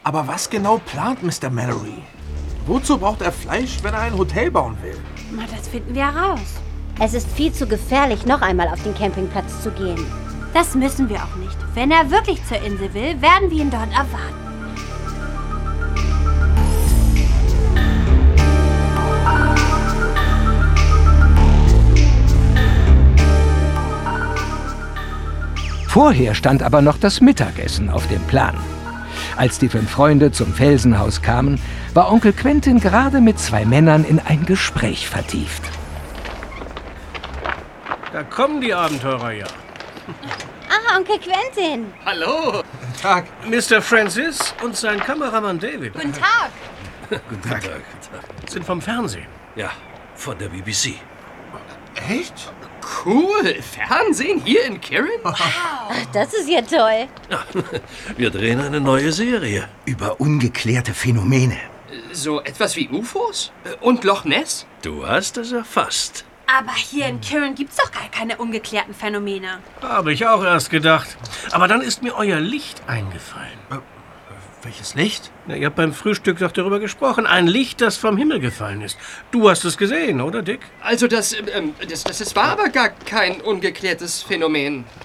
Aber was genau plant Mr. Mallory? Wozu braucht er Fleisch, wenn er ein Hotel bauen will? Na, das finden wir heraus. Es ist viel zu gefährlich, noch einmal auf den Campingplatz zu gehen. Das müssen wir auch nicht. Wenn er wirklich zur Insel will, werden wir ihn dort erwarten. Vorher stand aber noch das Mittagessen auf dem Plan. Als die 5 Freunde zum Felsenhaus kamen, war Onkel Quentin gerade mit 2 Männern in ein Gespräch vertieft. Da kommen die Abenteurer ja. Ah, Onkel Quentin. Hallo. Guten Tag. Mr. Francis und sein Kameramann David Guten Tag. Guten Tag. sind vom Fernsehen. Ja, von der BBC. Echt? Cool. Fernsehen hier in Kirin? Ach, das ist ja toll. Wir drehen eine neue Serie. Über ungeklärte Phänomene. So etwas wie UFOs? Und Loch Ness? Du hast es erfasst. Aber hier in Kirin gibt's doch gar keine ungeklärten Phänomene. Habe ich auch erst gedacht. Aber dann ist mir euer Licht eingefallen. Welches Licht? Na, ihr habt beim Frühstück doch darüber gesprochen. Ein Licht, das vom Himmel gefallen ist. Du hast es gesehen, oder, Dick? Also das war aber gar kein ungeklärtes Phänomen.